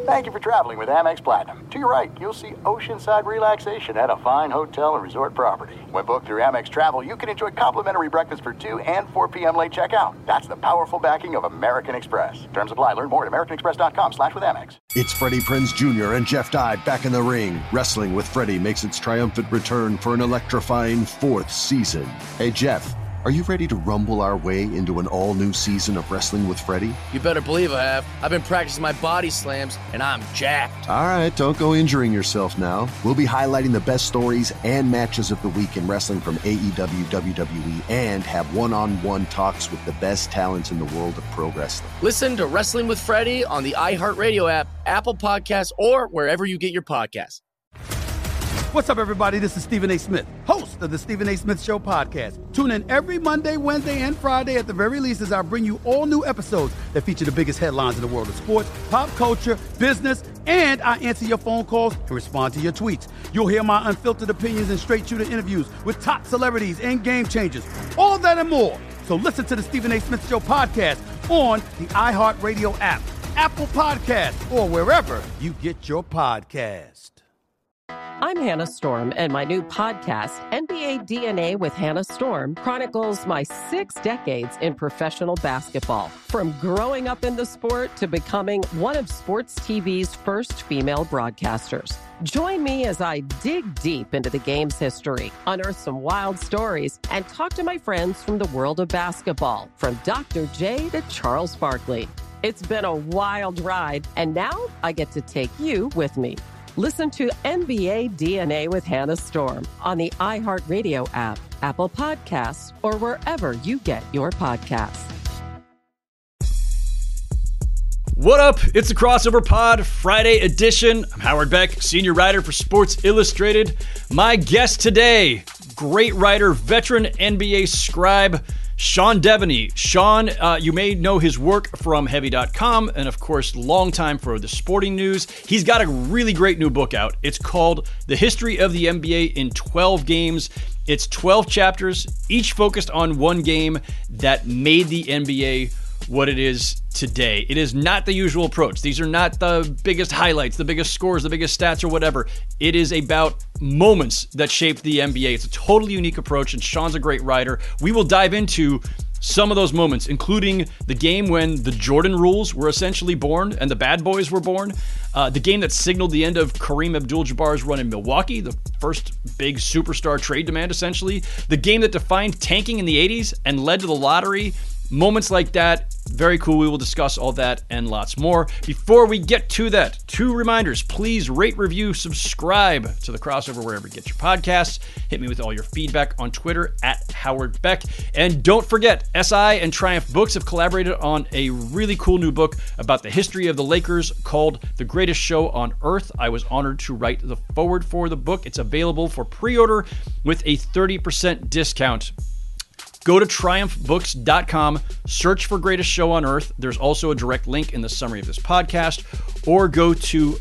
Thank you for traveling with Amex Platinum. To your right, you'll see oceanside relaxation at a fine hotel and resort property. When booked through Amex Travel, you can enjoy complimentary breakfast for 2 and 4 p.m. late checkout. That's the powerful backing of American Express. Terms apply. Learn more at americanexpress.com/withAmex. It's Freddie Prinze Jr. and Jeff Dye back in the ring. Wrestling with Freddie makes its triumphant return for an electrifying 4th season. Hey, Jeff, are you ready to rumble our way into an all-new season of Wrestling with Freddie? You better believe I have. I've been practicing my body slams, and I'm jacked. All right, don't go injuring yourself now. We'll be highlighting the best stories and matches of the week in wrestling from AEW, WWE, and have one-on-one talks with the best talents in the world of pro wrestling. Listen to Wrestling with Freddie on the iHeartRadio app, Apple Podcasts, or wherever you get your podcasts. What's up, everybody? This is Stephen A. Smith, host of the Stephen A. Smith Show podcast. Tune in every Monday, Wednesday, and Friday at the very least as I bring you all new episodes that feature the biggest headlines in the world of sports, pop culture, business, and I answer your phone calls and respond to your tweets. You'll hear my unfiltered opinions and straight-shooter interviews with top celebrities and game changers. All of that and more. So listen to the Stephen A. Smith Show podcast on the iHeartRadio app, Apple Podcasts, or wherever you get your podcast. I'm Hannah Storm, and my new podcast, NBA DNA with Hannah Storm, chronicles my 6 decades in professional basketball. From growing up in the sport to becoming one of sports TV's first female broadcasters. Join me as I dig deep into the game's history, unearth some wild stories, and talk to my friends from the world of basketball, from Dr. J to Charles Barkley. It's been a wild ride, and now I get to take you with me. Listen to NBA DNA with Hannah Storm on the iHeartRadio app, Apple Podcasts, or wherever you get your podcasts. What up? It's the Crossover Pod Friday edition. I'm Howard Beck, senior writer for Sports Illustrated. My guest today, great writer, veteran NBA scribe, Sean Deveney. Sean, you may know his work from Heavy.com and, of course, long time for the Sporting News. He's got a really great new book out. It's called The History of the NBA in 12 Games. It's 12 chapters, each focused on one game that made the NBA what it is today. It is not the usual approach. These are not the biggest highlights, the biggest scores, the biggest stats or whatever. It is about moments that shaped the NBA. It's a totally unique approach, and Sean's a great writer. We will dive into some of those moments, including the game when the Jordan rules were essentially born and the bad boys were born, the game that signaled the end of Kareem Abdul-Jabbar's run in Milwaukee, the first big superstar trade demand essentially, the game that defined tanking in the 80s and led to the lottery. Moments like that, very cool. We will discuss all that and lots more. Before we get to that, 2 reminders. Please rate, review, subscribe to The Crossover wherever you get your podcasts. Hit me with all your feedback on Twitter at Howard Beck. And don't forget, SI and Triumph Books have collaborated on a really cool new book about the history of the Lakers called The Greatest Show on Earth. I was honored to write the foreword for the book. It's available for pre-order with a 30% discount. Go to triumphbooks.com, search for Greatest Show on Earth. There's also a direct link in the summary of this podcast, or go to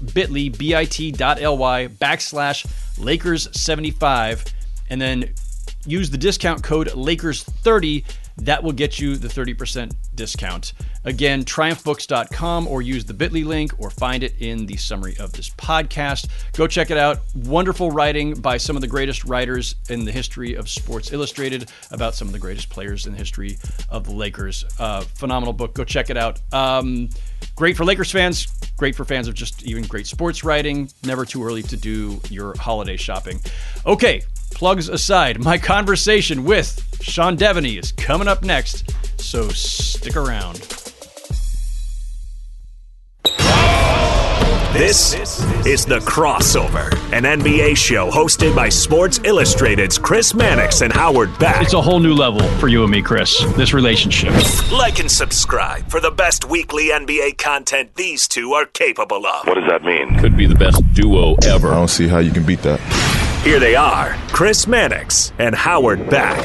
bit.ly/Lakers75, and then use the discount code Lakers30. That will get you the 30% discount. Again, triumphbooks.com, or use the bit.ly link, or find it in the summary of this podcast. Go check it out. Wonderful writing by some of the greatest writers in the history of Sports Illustrated about some of the greatest players in the history of the Lakers. Phenomenal book. Go check it out. Great for Lakers fans. Great for fans of just even great sports writing. Never too early to do your holiday shopping. Okay, plugs aside, my conversation with Sean Deveney is coming up next, so stick around. This is The Crossover, an NBA show hosted by Sports Illustrated's Chris Mannix and Howard Beck. It's a whole new level for you and me, Chris, this relationship. Like and subscribe for the best weekly NBA content these two are capable of. What does that mean? Could be the best duo ever. I don't see how you can beat that. Here they are, Chris Mannix and Howard Beck.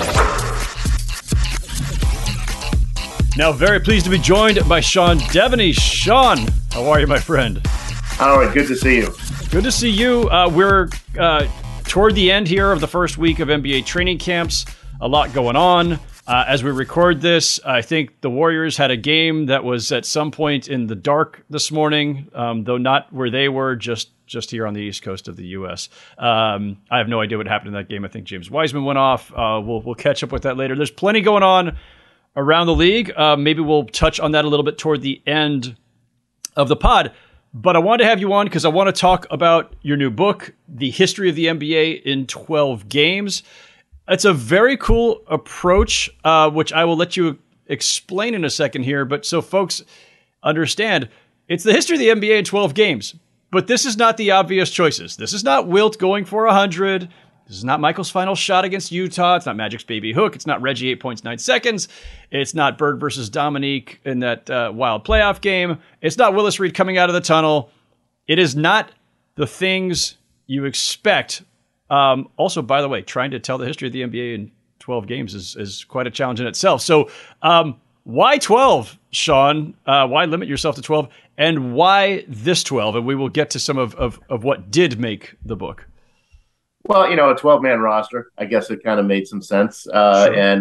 Now, very pleased to be joined by Sean Deveney. Sean, how are you, my friend? Howard, good to see you. Good to see you. We're toward the end here of the first week of NBA training camps. A lot going on. As we record this, I think the Warriors had a game that was at some point in the dark this morning, though not where they were, just here on the East Coast of the U.S. I have no idea what happened in that game. I think James Wiseman went off. We'll catch up with that later. There's plenty going on around the league. Maybe we'll touch on that a little bit toward the end of the pod. But I wanted to have you on because I want to talk about your new book, The History of the NBA in 12 Games. It's a very cool approach, which I will let you explain in a second here. But so folks understand, it's the history of the NBA in 12 games. But this is not the obvious choices. This is not Wilt going for 100. This is not Michael's final shot against Utah. It's not Magic's baby hook. It's not Reggie 8 points, 9 seconds. It's not Bird versus Dominique in that wild playoff game. It's not Willis Reed coming out of the tunnel. It is not the things you expect. Also, by the way, trying to tell the history of the NBA in 12 games is quite a challenge in itself. So why 12, Sean? Why limit yourself to 12? And why this 12? And we will get to some of what did make the book. Well, a 12-man roster, I guess it kind of made some sense. Sure. And,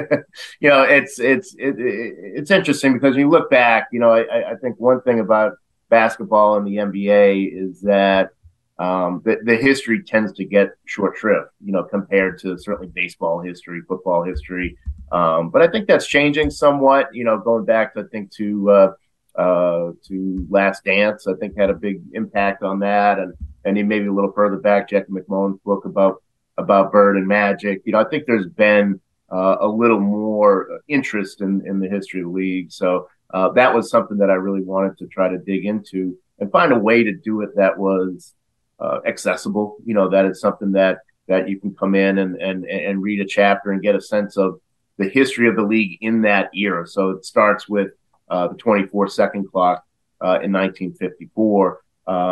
it's interesting because when you look back, I think one thing about basketball and the NBA is that the history tends to get short shrift, compared to certainly baseball history, football history. But I think that's changing somewhat, going back, I think, to Last Dance, I think had a big impact on that. And then maybe a little further back, Jackie McMullen's book about Bird and Magic. I think there's been a little more interest in the history of the league. So that was something that I really wanted to try to dig into and find a way to do it that was accessible. That is something that you can come in and read a chapter and get a sense of the history of the league in that era. So it starts with the 24-second clock in 1954.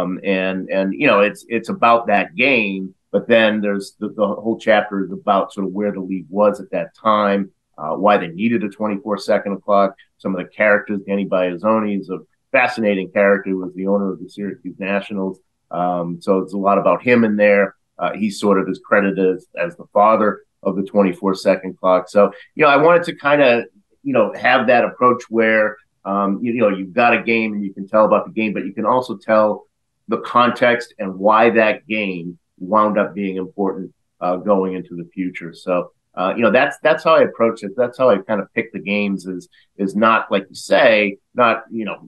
It's about that game, but then there's the whole chapter is about sort of where the league was at that time, why they needed a 24-second clock. Some of the characters, Danny Biazzoni is a fascinating character, who was the owner of the Syracuse Nationals. So it's a lot about him in there. He sort of is credited as the father of the 24-second clock. So, I wanted to kind of, have that approach where, you've got a game and you can tell about the game, but you can also tell the context and why that game wound up being important going into the future. So, that's how I approach it. That's how I kind of pick the games is not, like you say, not,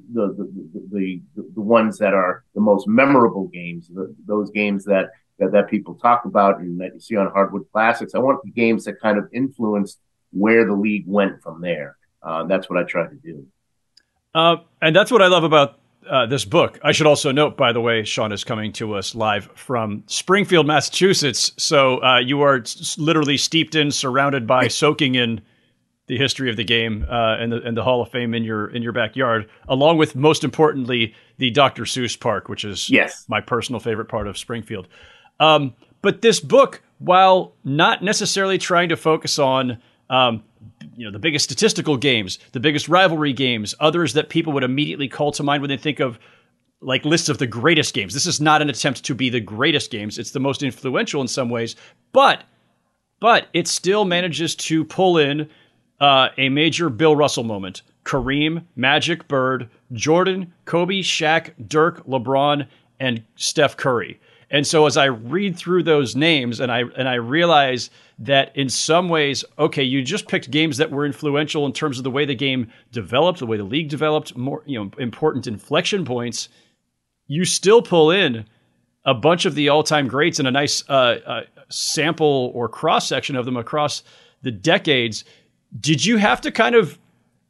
the ones that are the most memorable games, those games that people talk about and that you see on Hardwood Classics. I want the games that kind of influenced where the league went from there. That's what I try to do. And that's what I love about this book. I should also note, by the way, Sean is coming to us live from Springfield, Massachusetts. So you are literally steeped in, surrounded by, soaking in the history of the game and the Hall of Fame in your backyard, along with, most importantly, the Dr. Seuss Park, which is my personal favorite part of Springfield. But this book, while not necessarily trying to focus on the biggest statistical games, the biggest rivalry games, others that people would immediately call to mind when they think of like lists of the greatest games. This is not an attempt to be the greatest games. It's the most influential in some ways, but it still manages to pull in a major Bill Russell moment. Kareem, Magic, Bird, Jordan, Kobe, Shaq, Dirk, LeBron, and Steph Curry. And so as I read through those names and I realize that in some ways, okay, you just picked games that were influential in terms of the way the game developed, the way the league developed, more important inflection points. You still pull in a bunch of the all-time greats and a nice sample or cross-section of them across the decades. Did you have to kind of,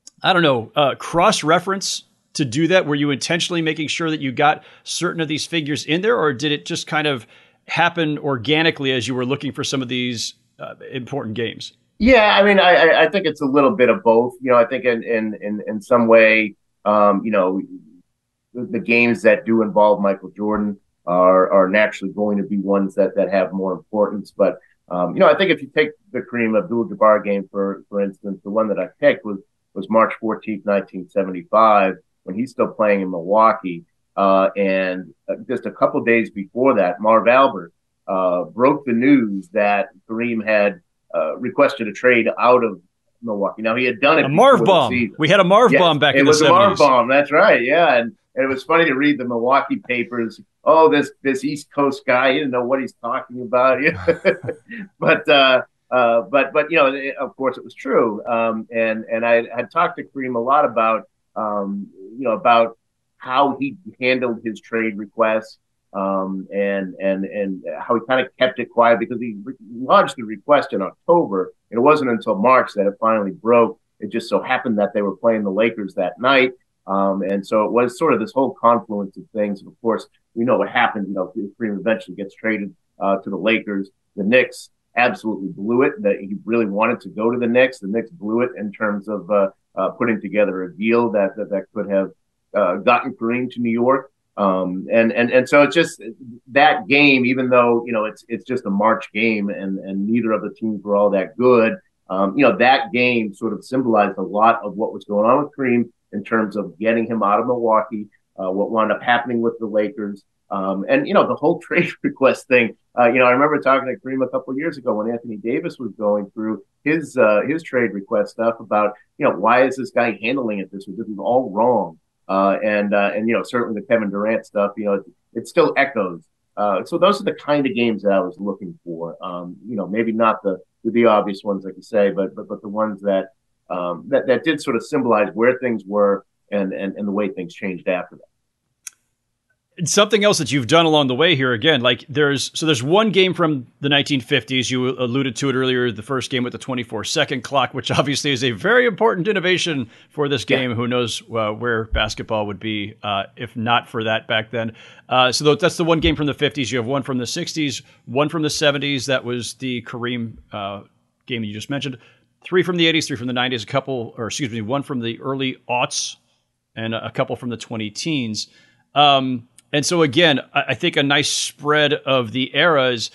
cross-reference to do that? Were you intentionally making sure that you got certain of these figures in there, or did it just kind of happen organically as you were looking for some of these important games? Yeah, I mean, I think it's a little bit of both. I think in some way, the games that do involve Michael Jordan are naturally going to be ones that have more importance. But I think if you take the Kareem Abdul-Jabbar game, for instance, the one that I picked was March 14th, 1975, when he's still playing in Milwaukee. And just a couple days before that, Marv Albert broke the news that Kareem had requested a trade out of Milwaukee. Now, he had done it. A Marv bomb. We had a Marv bomb back in the 70s. It was a Marv bomb. That's right. Yeah. And it was funny to read the Milwaukee papers. Oh, this East Coast guy, he didn't know what he's talking about. But of course it was true. And I had talked to Kareem a lot about about how he handled his trade requests, and how he kind of kept it quiet, because he lodged the request in October. It wasn't until March that it finally broke. It just so happened that they were playing the Lakers that night. And so it was sort of this whole confluence of things. And of course, we know what happened. Kareem eventually gets traded to the Lakers. The Knicks absolutely blew it. That he really wanted to go to the Knicks. The Knicks blew it in terms of putting together a deal that could have gotten Kareem to New York. And so it's just that game, even though it's just a March game and neither of the teams were all that good. That game sort of symbolized a lot of what was going on with Kareem in terms of getting him out of Milwaukee, what wound up happening with the Lakers, and the whole trade request thing. I remember talking to Kareem a couple of years ago when Anthony Davis was going through his trade request stuff about why is this guy handling it this way? This is all wrong. And certainly the Kevin Durant stuff, it still echoes. So those are the kind of games that I was looking for. Maybe not the obvious ones, like you say, but the ones that did sort of symbolize where things were and the way things changed after that. Something else that you've done along the way here, again, like there's one game from the 1950s. You alluded to it earlier, the first game with the 24-second clock, which obviously is a very important innovation for this game. Yeah. Who knows where basketball would be if not for that back then. So that's the one game from the 50s. You have one from the 60s, one from the 70s. That was the Kareem game that you just mentioned. 3 from the 80s, 3 from the 90s, one from the early aughts, and a couple from the 20-teens. And so, again, I think a nice spread of the eras.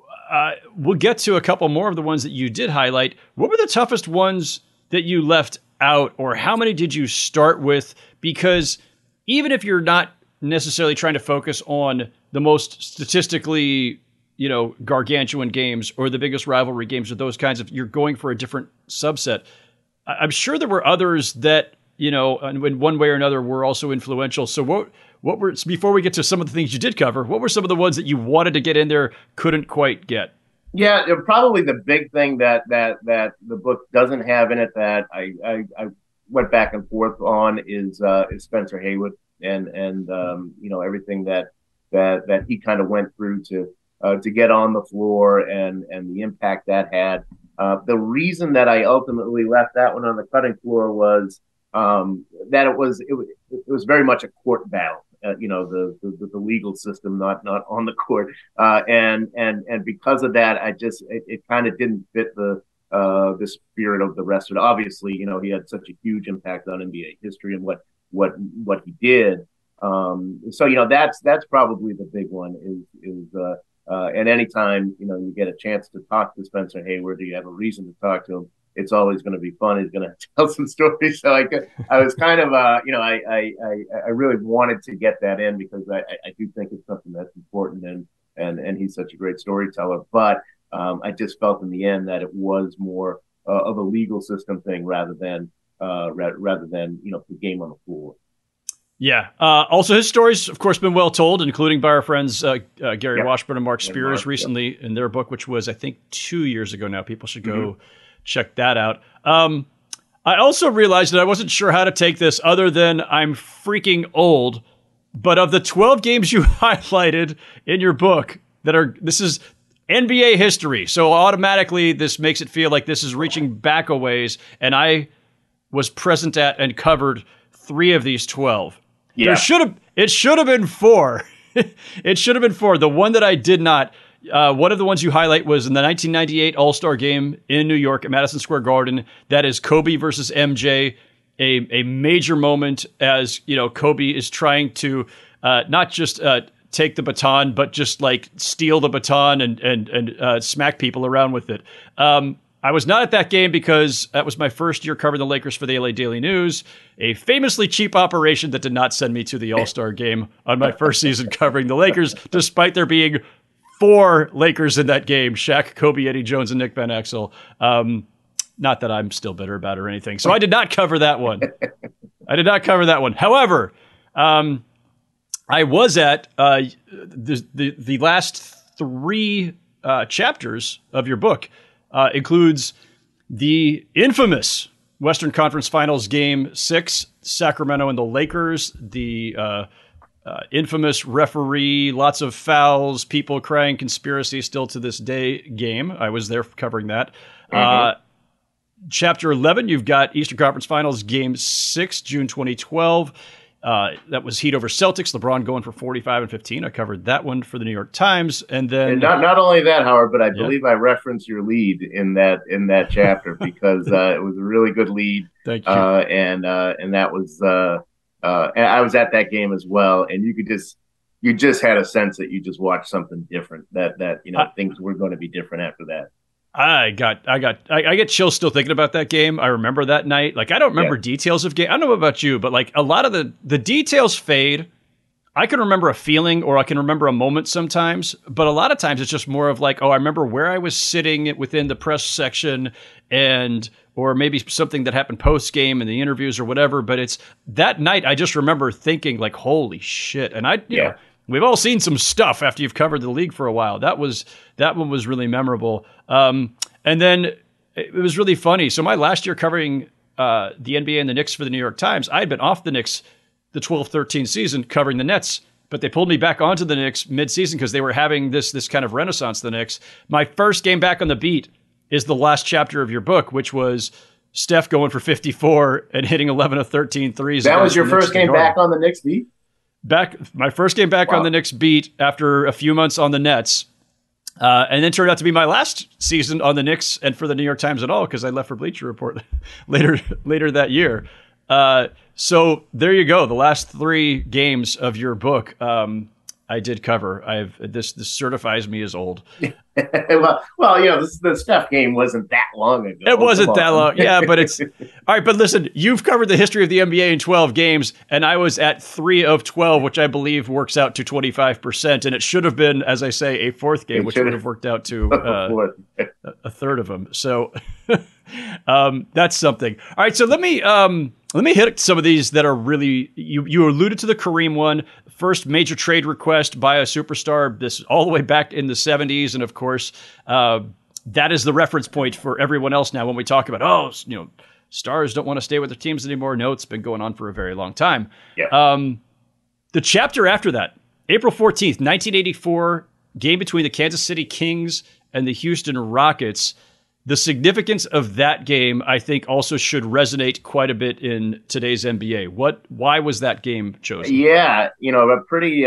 We'll get to a couple more of the ones that you did highlight. What were the toughest ones that you left out, or how many did you start with? Because even if you're not necessarily trying to focus on the most statistically, gargantuan games or the biggest rivalry games or those kinds of, you're going for a different subset. I'm sure there were others that, in one way or another were also influential. So what were, before we get to some of the things you did cover, what were some of the ones that you wanted to get in there, couldn't quite get? Yeah, probably the big thing that the book doesn't have in it that I went back and forth on is Spencer Haywood and everything that he kind of went through to get on the floor and the impact that had. The reason that I ultimately left that one on the cutting floor was that it was very much a court battle. The legal system, not on the court, and because of that, it kind of didn't fit the spirit of the rest of it. Obviously, he had such a huge impact on NBA history and what he did. So that's probably the big one is and anytime you get a chance to talk to Spencer Hayward, or you have a reason to talk to him, it's always going to be fun. He's going to tell some stories. So I was kind of, I really wanted to get that in because I do think it's something that's important and he's such a great storyteller. But I just felt in the end that it was more of a legal system thing rather than the game on the floor. Yeah. Also, his story's, of course, been well told, including by our friends Gary Washburn and Mark Spears recently in their book, which was, I think, 2 years ago now. People should go check that out. I also realized that I wasn't sure how to take this other than I'm freaking old. But of the 12 games you highlighted in your book this is NBA history. So automatically this makes it feel like this is reaching back a ways. And I was present at and covered 3 of these 12. Yeah. It should have been 4. It should have been 4. The one that I did not, one of the ones you highlight was in the 1998 All-Star game in New York at Madison Square Garden. That is Kobe versus MJ, a major moment as, Kobe is trying to not just take the baton, but just like steal the baton and smack people around with it. I was not at that game because that was my first year covering the Lakers for the LA Daily News, a famously cheap operation that did not send me to the All-Star game on my first season covering the Lakers, despite there being 4 Lakers in that game: Shaq, Kobe, Eddie Jones, and Nick Van Exel. Not that I'm still bitter about it or anything. So I did not cover that one. However, I was at the last 3 chapters of your book includes the infamous Western Conference Finals Game 6, Sacramento and the Lakers, the infamous referee, lots of fouls, people crying conspiracy still to this day game. I was there covering that. Chapter 11, you've got Eastern Conference Finals Game 6, June 2012. That was Heat over Celtics. LeBron going for 45 and 15. I covered that one for the New York Times, and then not only that, Howard, but I believe I referenced your lead in that chapter because it was a really good lead. Thank you. And that was and I was at that game as well, and you just had a sense that you just watched something different. That things were going to be different after that. I get chills still thinking about that game. I remember that night. Like, I don't remember details of game. I don't know about you, but like a lot of the details fade. I can remember a feeling or I can remember a moment sometimes, but a lot of times it's just more of like, oh, I remember where I was sitting within the press section or maybe something that happened post game in the interviews or whatever. But it's that night. I just remember thinking like, holy shit. And you know, we've all seen some stuff after you've covered the league for a while. That one was really memorable. And then it was really funny. So my last year covering the NBA and the Knicks for the New York Times, I had been off the Knicks the 12-13 season covering the Nets, but they pulled me back onto the Knicks mid-season because they were having this kind of renaissance, the Knicks. My first game back on the beat is the last chapter of your book, which was Steph going for 54 and hitting 11 of 13 threes. That was your first game back on the Knicks beat? My first game back on the Knicks beat after a few months on the Nets. And then turned out to be my last season on the Knicks and for the New York Times at all because I left for Bleacher Report later that year. So there you go. The last 3 games of your book, I did cover. This certifies me as old. well, the Steph game wasn't that long ago. It wasn't that long. Yeah, but it's all right. But listen, you've covered the history of the NBA in 12 games, and I was at 3 of 12, which I believe works out to 25%. And it should have been, as I say, a 4th game, which would have worked out to a third of them. So that's something. All right, so let me hit some of these that are really. You alluded to the Kareem one. First major trade request by a superstar, this all the way back in the 70s. And of course, that is the reference point for everyone else now when we talk about, stars don't want to stay with their teams anymore. No, it's been going on for a very long time. Yeah. The chapter after that, April 14th, 1984, game between the Kansas City Kings and the Houston Rockets. The significance of that game, I think, also should resonate quite a bit in today's NBA. Why was that game chosen? Yeah, a pretty,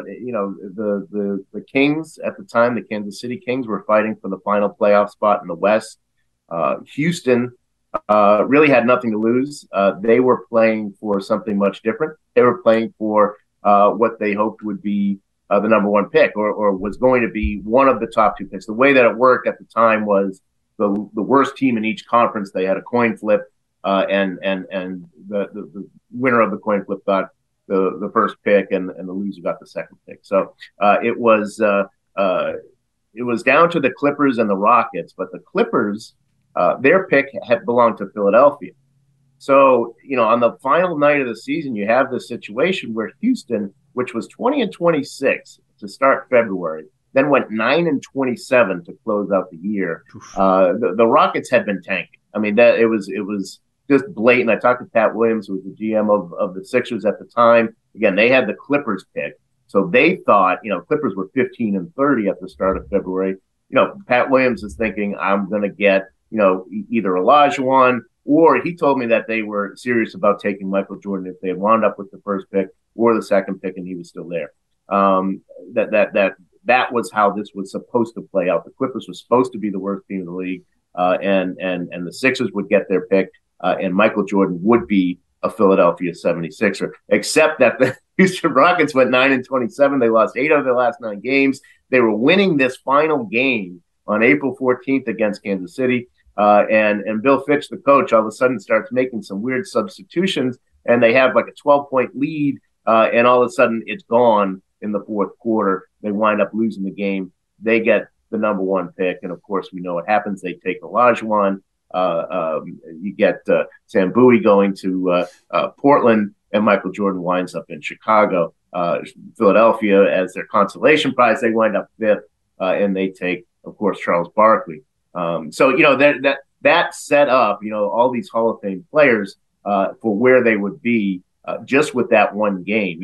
the Kings at the time, the Kansas City Kings were fighting for the final playoff spot in the West. Houston really had nothing to lose. They were playing for something much different. They were playing for what they hoped would be the number 1 pick or was going to be one of the top 2 picks. The way that it worked at the time was the worst team in each conference. They had a coin flip, and the winner of the coin flip got the first pick, and the loser got the second pick. So it was down to the Clippers and the Rockets, but the Clippers, their pick had belonged to Philadelphia. So on the final night of the season, you have this situation where Houston, which was 20-26 to start February, then went 9-27 to close out the year. The Rockets had been tanking. I mean, that it was just blatant. I talked to Pat Williams, who was the GM of the Sixers at the time. Again, they had the Clippers pick, so they thought, Clippers were 15-30 at the start of February. Pat Williams is thinking, I'm going to get either Olajuwon, or he told me that they were serious about taking Michael Jordan if they had wound up with the first pick or the second pick, and he was still there. That was how this was supposed to play out. The Clippers were supposed to be the worst team in the league, and the Sixers would get their pick, and Michael Jordan would be a Philadelphia 76er, except that the Houston Rockets went 9-27. They lost 8 of their last 9 games. They were winning this final game on April 14th against Kansas City, and Bill Fitch, the coach, all of a sudden starts making some weird substitutions, and they have like a 12-point lead, and all of a sudden it's gone in the fourth quarter. They wind up losing the game. They get the number 1 pick, and of course we know what happens. They take Olajuwon, You get Sam Bowie going to Portland, and Michael Jordan winds up in Chicago. Philadelphia, as their consolation prize, they wind up 5th, and they take, of course, Charles Barkley. So that set up, all these Hall of Fame players for where they would be just with that one game.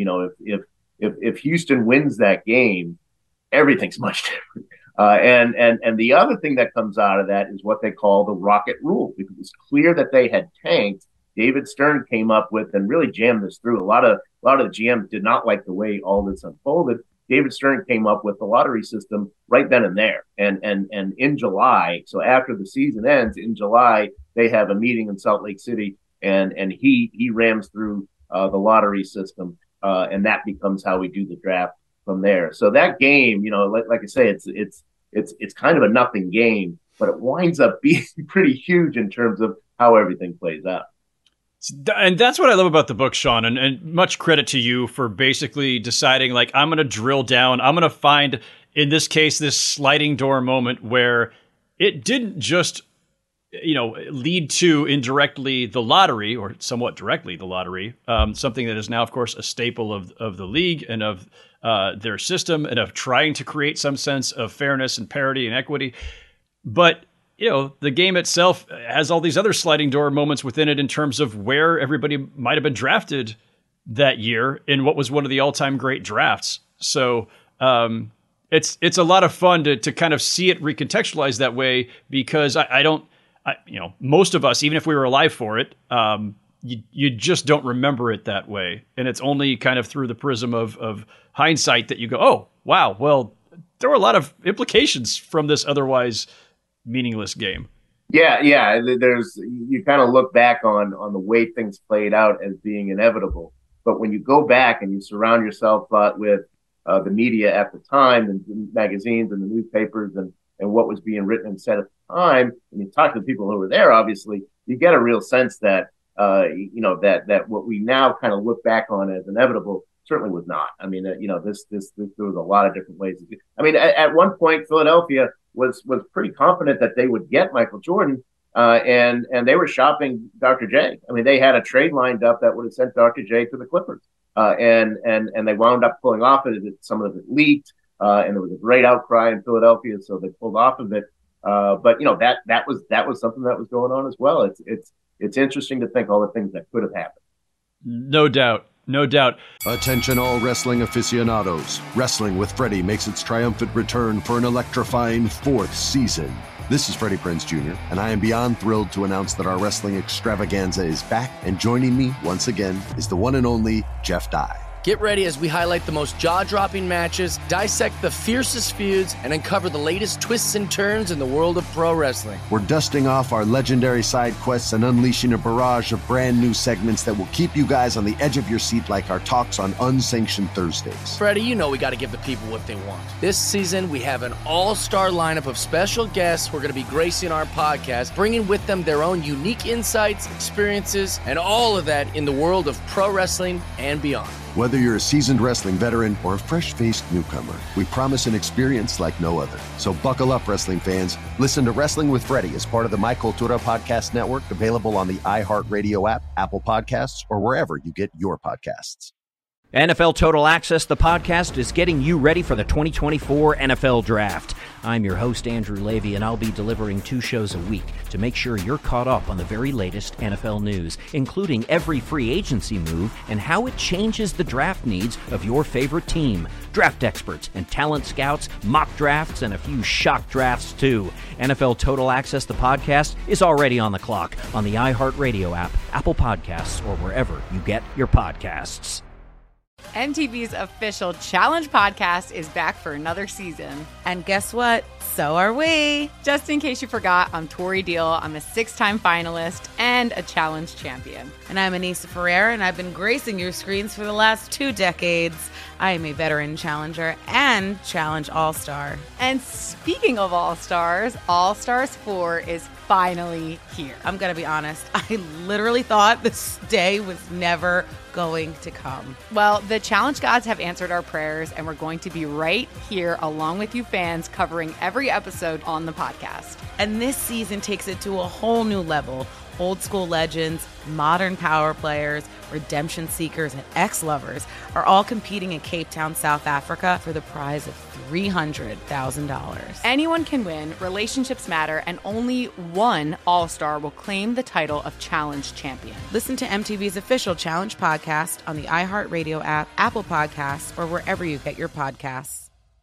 If Houston wins that game, everything's much different. And the other thing that comes out of that is what they call the Rocket Rule, because it was clear that they had tanked. David Stern came up with and really jammed this through. A lot of the GMs did not like the way all this unfolded. David Stern came up with the lottery system right then and there. And in July, so after the season ends, in July, they have a meeting in Salt Lake City, and he rams through the lottery system, and that becomes how we do the draft from there. So that game, like I say, it's kind of a nothing game, but it winds up being pretty huge in terms of how everything plays out. And that's what I love about the book, Sean, and much credit to you for basically deciding, like, I'm going to drill down. I'm going to find, in this case, this sliding door moment where it didn't just, lead to indirectly the lottery, or somewhat directly the lottery, something that is now, of course, a staple of the league and of their system and of trying to create some sense of fairness and parity and equity. But the game itself has all these other sliding door moments within it in terms of where everybody might have been drafted that year in what was one of the all-time great drafts. So it's a lot of fun to kind of see it recontextualized that way, because most of us, even if we were alive for it, you just don't remember it that way. And it's only kind of through the prism of hindsight that you go, oh, wow, well, there were a lot of implications from this otherwise meaningless game. Yeah. You kind of look back on the way things played out as being inevitable. But when you go back and you surround yourself with the media at the time, and the magazines and the newspapers and what was being written and said at the time, and you talk to the people who were there, obviously, you get a real sense that, that what we now kind of look back on as inevitable certainly was not. I mean, there was a lot of different ways. I mean, at one point, Philadelphia was pretty confident that they would get Michael Jordan, and they were shopping Dr. J. I mean, they had a trade lined up that would have sent Dr. J to the Clippers, and they wound up pulling off it. Some of it leaked, and there was a great outcry in Philadelphia, so they pulled off of it. But that was something that was going on as well. It's interesting to think all the things that could have happened. No doubt. Attention all wrestling aficionados. Wrestling with Freddie makes its triumphant return for an electrifying 4th season. This is Freddie Prinze Jr., and I am beyond thrilled to announce that our wrestling extravaganza is back, and joining me once again is the one and only Jeff Dye. Get ready as we highlight the most jaw-dropping matches, dissect the fiercest feuds, and uncover the latest twists and turns in the world of pro wrestling. We're dusting off our legendary side quests and unleashing a barrage of brand new segments that will keep you guys on the edge of your seat, like our talks on Unsanctioned Thursdays. Freddie, we got to give the people what they want. This season, we have an all-star lineup of special guests who are going to be gracing our podcast, bringing with them their own unique insights, experiences, and all of that in the world of pro wrestling and beyond. Whether you're a seasoned wrestling veteran or a fresh-faced newcomer, we promise an experience like no other. So buckle up, wrestling fans. Listen to Wrestling with Freddie as part of the My Cultura Podcast Network, available on the iHeartRadio app, Apple Podcasts, or wherever you get your podcasts. NFL Total Access, the podcast, is getting you ready for the 2024 NFL Draft. I'm your host, Andrew Levy, and I'll be delivering 2 shows a week to make sure you're caught up on the very latest NFL news, including every free agency move and how it changes the draft needs of your favorite team. Draft experts and talent scouts, mock drafts, and a few shock drafts, too. NFL Total Access, the podcast, is already on the clock on the iHeartRadio app, Apple Podcasts, or wherever you get your podcasts. MTV's official Challenge podcast is back for another season. And guess what? So are we. Just in case you forgot, I'm Tori Deal. I'm a 6-time finalist and a Challenge champion. And I'm Anissa Ferreira, and I've been gracing your screens for the last 2 decades. I am a veteran challenger and Challenge All-Star. And speaking of All-Stars, All-Stars 4 is finally here. I'm going to be honest. I literally thought this day was never going to come? Well, the challenge gods have answered our prayers, and we're going to be right here along with you fans covering every episode on the podcast. And this season takes it to a whole new level. Old school legends, modern power players, redemption seekers, and ex-lovers are all competing in Cape Town, South Africa for the prize of $300,000. Anyone can win, relationships matter, and only one All-Star will claim the title of Challenge Champion. Listen to MTV's official Challenge podcast on the iHeartRadio app, Apple Podcasts, or wherever you get your podcasts.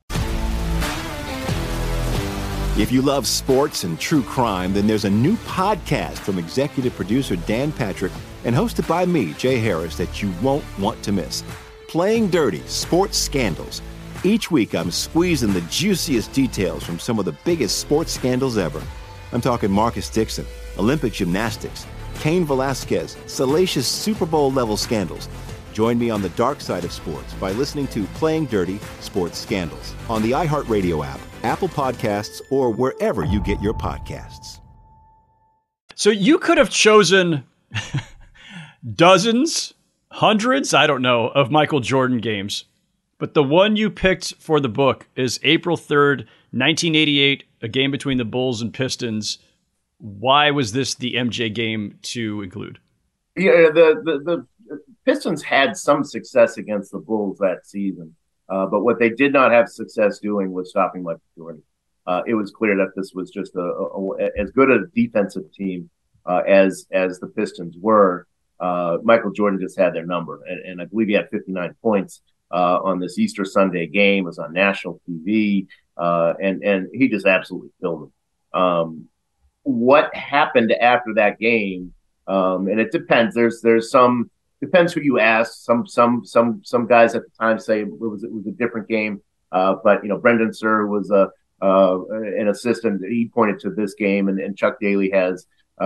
If you love sports and true crime, then there's a new podcast from executive producer Dan Patrick and hosted by me, Jay Harris, that you won't want to miss. Playing Dirty: Sports Scandals. Each week, I'm squeezing the juiciest details from some of the biggest sports scandals ever. I'm talking Marcus Dixon, Olympic gymnastics, Cain Velasquez, salacious Super Bowl-level scandals. Join me on the dark side of sports by listening to Playing Dirty: Sports Scandals on the iHeartRadio app, Apple Podcasts, or wherever you get your podcasts. So you could have chosen dozens, hundreds, I don't know, of Michael Jordan games. But the one you picked for the book is April 3rd, 1988, a game between the Bulls and Pistons. Why was this the MJ game to include? Yeah, the Pistons had some success against the Bulls that season. But what they did not have success doing was stopping Michael Jordan. It was clear that this was just as good a defensive team as the Pistons were. Michael Jordan just had their number, and I believe he had 59 points on this Easter Sunday game. It was on national TV, and he just absolutely killed them. What happened after that game? And it depends. There's some. Depends who you ask. Some guys at the time say it was a different game. But Brendan Suhr was an assistant. He pointed to this game, and Chuck Daly had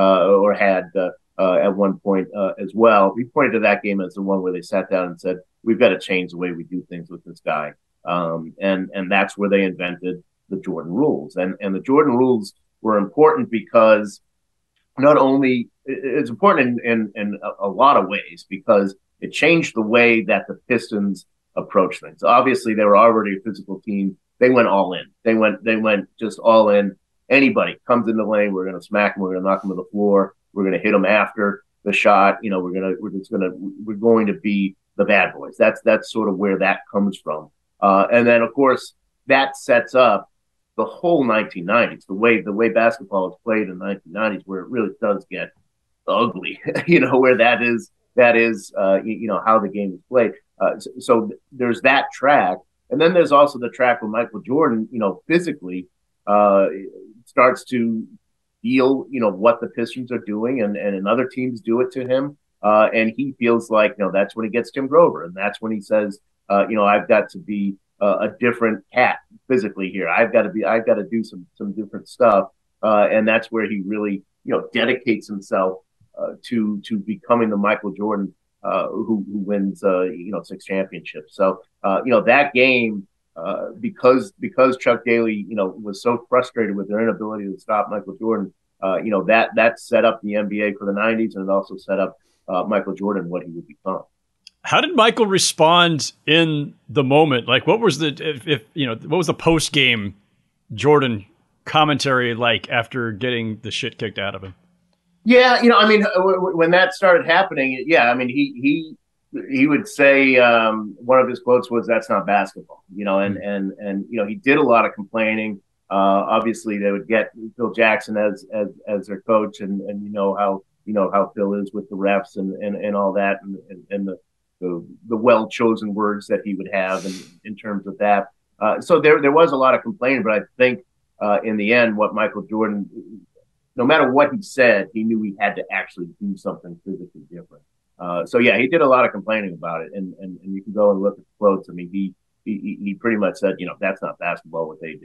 at one point as well. He pointed to that game as the one where they sat down and said, "We've got to change the way we do things with this guy." And that's where they invented the Jordan rules. And the Jordan rules were important because not only it's important in a lot of ways, because it changed the way that the Pistons approach things. Obviously, they were already a physical team. They went all in. They went just all in. Anybody comes in the lane, we're going to smack them. We're going to knock them to the floor. We're going to hit them after the shot. We're going to be the bad boys. That's sort of where that comes from. And then of course that sets up the whole 1990s, the way basketball is played in the 1990s, where it really does get ugly, where that is, how the game is played. So there's that track. And then there's also the track where Michael Jordan, physically starts to feel, what the Pistons are doing, and other teams do it to him. And he feels like, that's when he gets Tim Grover. And that's when he says, I've got to be a different cat physically here. I've got to do some different stuff. And that's where he really, dedicates himself to becoming the Michael Jordan who wins 6 championships. So that game, because Chuck Daly was so frustrated with their inability to stop Michael Jordan, that set up the NBA for the 90s, and it also set up Michael Jordan, what he would become. How did Michael respond in the moment? Like, what was what was the post game Jordan commentary like after getting the shit kicked out of him? Yeah, when that started happening, he would say, one of his quotes was, "That's not basketball," and he did a lot of complaining. Obviously, they would get Phil Jackson as their coach, and how Phil is with the refs and all that, and the well chosen words that he would have in terms of that. So there was a lot of complaining, but I think in the end, what Michael Jordan, no matter what he said, he knew he had to actually do something physically different. He did a lot of complaining about it, and you can go and look at the quotes. I mean, he pretty much said, that's not basketball what they do.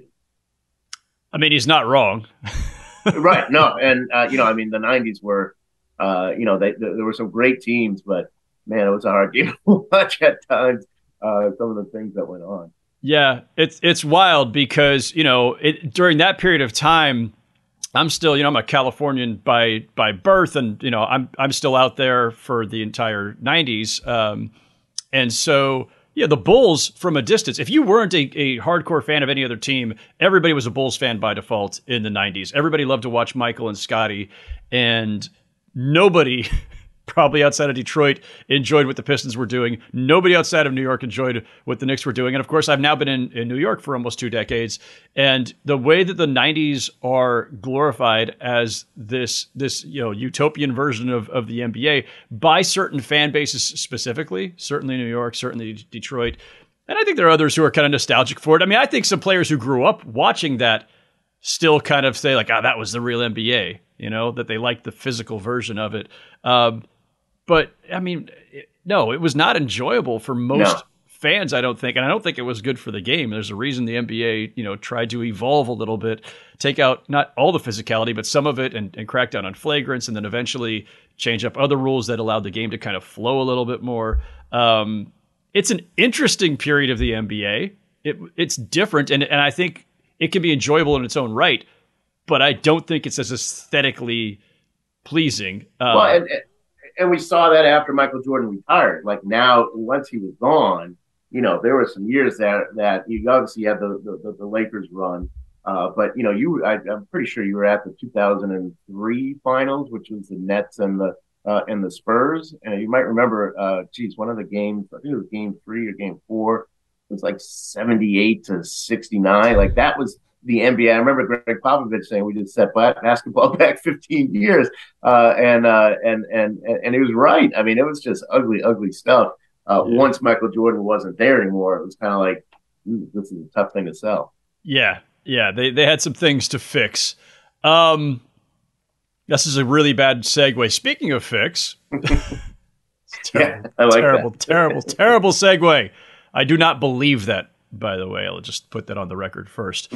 I mean, he's not wrong. Right. No. And, the 90s were, there were some great teams, but man, it was a hard game to watch at times, some of the things that went on. Yeah, it's wild because, during that period of time, I'm still, I'm a Californian by birth, and I'm still out there for the entire 90s. And so, yeah, the Bulls from a distance. If you weren't a hardcore fan of any other team, everybody was a Bulls fan by default in the 90s. Everybody loved to watch Michael and Scottie, and nobody probably outside of Detroit enjoyed what the Pistons were doing. Nobody outside of New York enjoyed what the Knicks were doing. And of course, I've now been in New York for almost 2 decades. And the way that the 90s are glorified as this utopian version of the NBA by certain fan bases specifically, certainly New York, certainly Detroit. And I think there are others who are kind of nostalgic for it. I mean, I think some players who grew up watching that still kind of say like, that was the real NBA, that they liked the physical version of it. But I mean, no, it was not enjoyable for most fans, I don't think. And I don't think it was good for the game. There's a reason the NBA, tried to evolve a little bit, take out not all the physicality, but some of it and crack down on flagrants, and then eventually change up other rules that allowed the game to kind of flow a little bit more. It's an interesting period of the NBA. It's different, and I think it can be enjoyable in its own right, but I don't think it's as aesthetically pleasing. And we saw that after Michael Jordan retired. Like now, once he was gone, there were some years that you obviously had the Lakers run. But I'm pretty sure you were at the 2003 finals, which was the Nets and the Spurs. And you might remember, one of the games, I think it was game 3 or game 4, it was like 78-69. Like that was the NBA. I remember Greg Popovich saying we just set basketball back 15 years, and he was right. I mean, it was just ugly stuff. Once Michael Jordan wasn't there anymore, it was kind of like, this is a tough thing to sell. Yeah, they had some things to fix. This is a really bad segue. Speaking of fix, terrible segue. I do not believe that. By the way, I'll just put that on the record first.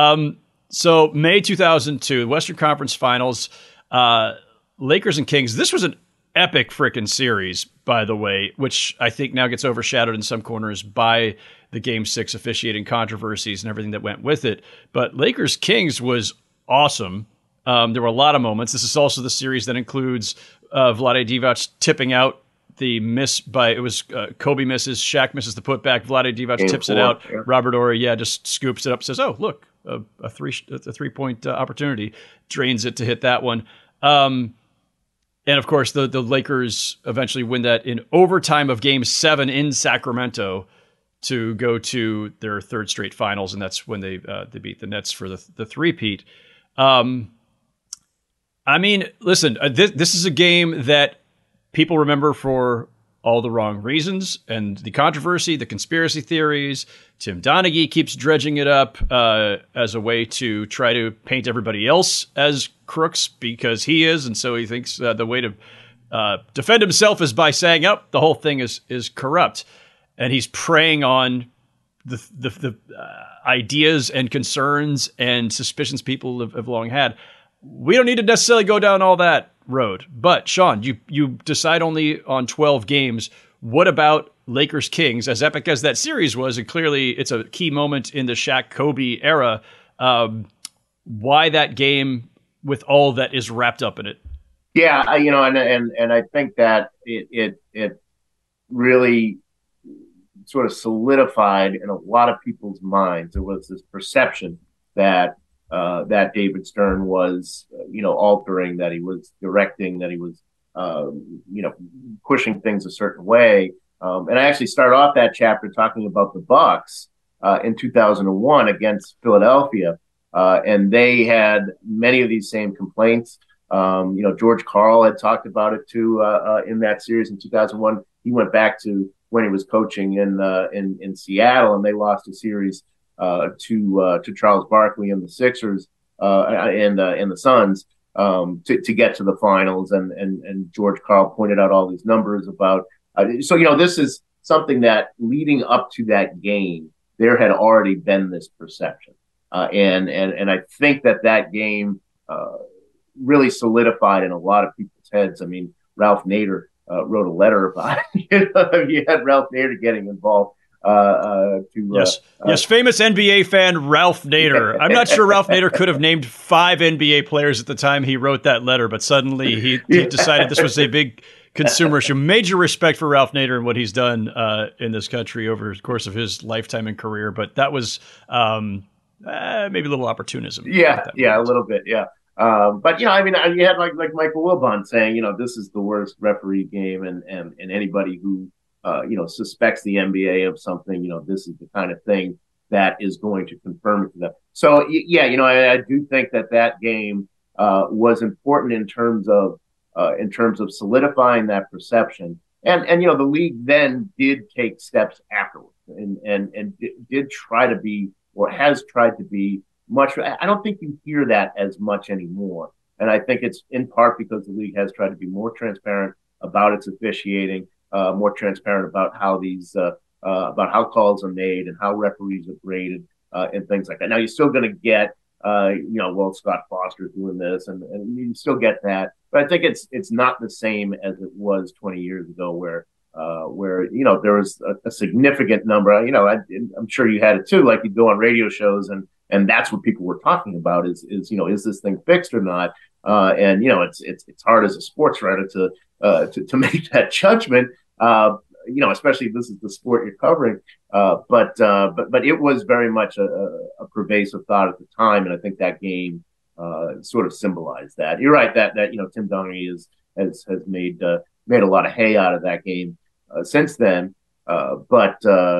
So May 2002, Western Conference Finals, Lakers and Kings. This was an epic freaking series, by the way, which I think now gets overshadowed in some corners by the Game 6 officiating controversies and everything that went with it. But Lakers Kings was awesome. There were a lot of moments. This is also the series that includes Vlade Divac tipping out the miss Kobe misses, Shaq misses the putback, Vlade Divac tips it out, yeah. Robert Horry, just scoops it up, says, "Oh, look, a 3-point opportunity," drains it to hit that one. And of course, the Lakers eventually win that in overtime of Game 7 in Sacramento to go to their 3rd straight finals, and that's when they beat the Nets for the three-peat. I mean, listen, this is a game that people remember for all the wrong reasons, and the controversy, the conspiracy theories. Tim Donaghy keeps dredging it up as a way to try to paint everybody else as crooks because he is, and so he thinks the way to defend himself is by saying, the whole thing is corrupt. And he's preying on the ideas and concerns and suspicions people have long had. We don't need to necessarily go down all that road. But, Sean, you decide only on 12 games. What about Lakers Kings? As epic as that series was, and clearly it's a key moment in the Shaq-Kobe era, why that game with all that is wrapped up in it? Yeah, and I think that it really sort of solidified in a lot of people's minds. There was this perception that David Stern was, altering, that he was directing, that he was, pushing things a certain way. And I actually start off that chapter talking about the Bucks in 2001 against Philadelphia. And they had many of these same complaints. George Karl had talked about it too in that series in 2001. He went back to when he was coaching in Seattle, and they lost a series to Charles Barkley and the Sixers and the Suns to get to the finals. And George Karl pointed out all these numbers about. This is something that leading up to that game, there had already been this perception, and I think that game really solidified in a lot of people's heads. I mean, Ralph Nader wrote a letter about it. You had Ralph Nader getting involved Yes, famous NBA fan Ralph Nader. I'm not sure Ralph Nader could have named 5 NBA players at the time he wrote that letter, but suddenly he decided this was a big consumer issue. Major respect for Ralph Nader and what he's done in this country over the course of his lifetime and career, but that was maybe a little opportunism. Yeah, a little bit, yeah. But, I mean, you had like Michael Wilbon saying, this is the worst referee game, and anybody who suspects the NBA of something, this is the kind of thing that is going to confirm it to them. So, I do think that game was important in terms of solidifying that perception. And the league then did take steps afterwards and did try to be, or has tried to be, much. I don't think you hear that as much anymore. And I think it's in part because the league has tried to be more transparent about its officiating, more transparent about how about how calls are made and how referees are graded, and things like that. Now you're still going to get, Scott Foster's doing this, and you still get that. But I think it's not the same as it was 20 years ago, where there was a significant number. I'm sure you had it too. Like you go on radio shows, and that's what people were talking about is this thing fixed or not? It's hard as a sports writer to make that judgment. Especially if this is the sport you're covering. But it was very much a pervasive thought at the time, and I think that game sort of symbolized that. You're right that Tim Dunleavy has made a lot of hay out of that game since then. But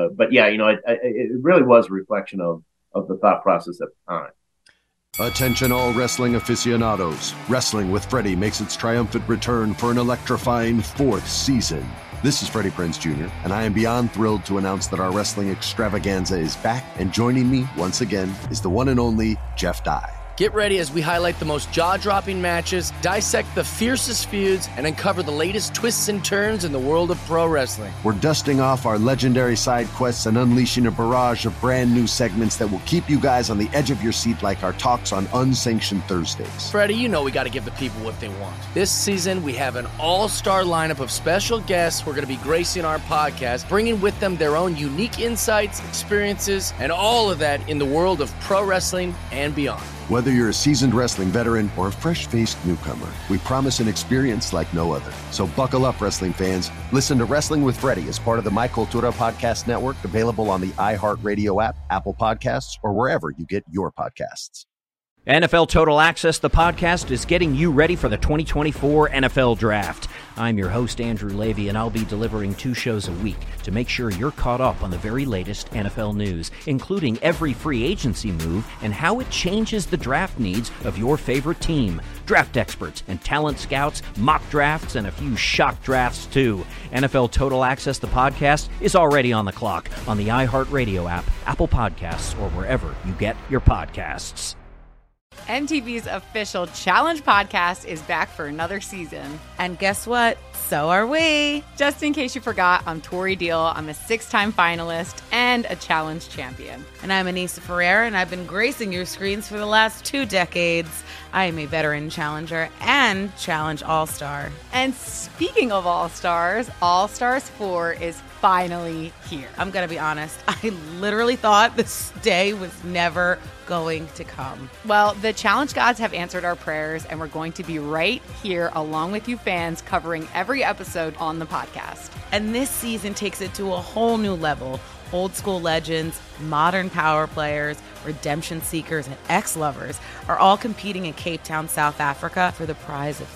it really was a reflection of the thought process at the time. Attention all wrestling aficionados. Wrestling with Freddie makes its triumphant return for an electrifying 4th season. This is Freddie Prinze Jr., and I am beyond thrilled to announce that our wrestling extravaganza is back, and joining me once again is the one and only Jeff Dye. Get ready as we highlight the most jaw-dropping matches, dissect the fiercest feuds, and uncover the latest twists and turns in the world of pro wrestling. We're dusting off our legendary side quests and unleashing a barrage of brand new segments that will keep you guys on the edge of your seat like our talks on Unsanctioned Thursdays. Freddie, we got to give the people what they want. This season, we have an all-star lineup of special guests who are going to be gracing our podcast, bringing with them their own unique insights, experiences, and all of that in the world of pro wrestling and beyond. Whether you're a seasoned wrestling veteran or a fresh-faced newcomer, we promise an experience like no other. So buckle up, wrestling fans. Listen to Wrestling with Freddie as part of the My Cultura Podcast Network, available on the iHeartRadio app, Apple Podcasts, or wherever you get your podcasts. NFL Total Access, the podcast, is getting you ready for the 2024 NFL Draft. I'm your host, Andrew Levy, and I'll be delivering 2 shows a week to make sure you're caught up on the very latest NFL news, including every free agency move and how it changes the draft needs of your favorite team. Draft experts and talent scouts, mock drafts, and a few shock drafts, too. NFL Total Access, the podcast, is already on the clock on the iHeartRadio app, Apple Podcasts, or wherever you get your podcasts. MTV's official Challenge podcast is back for another season. And guess what? So are we. Just in case you forgot, I'm Tori Deal. I'm a 6-time finalist and a Challenge champion. And I'm Anissa Ferreira, and I've been gracing your screens for the last 2 decades. I am a veteran challenger and Challenge All-Star. And speaking of All-Stars, All-Stars 4 is finally here. I'm going to be honest. I literally thought this day was never going to come. Well, the Challenge gods have answered our prayers, and we're going to be right here along with you fans covering every episode on the podcast. And this season takes it to a whole new level. Old school legends, modern power players, redemption seekers, and ex-lovers are all competing in Cape Town, South Africa for the prize of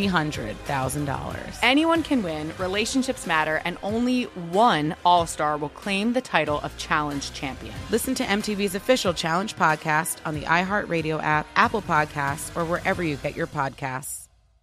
$300,000. Anyone can win, relationships matter, and only one All-Star will claim the title of Challenge Champion. Listen to MTV's official Challenge podcast on the iHeartRadio app, Apple Podcasts, or wherever you get your podcasts.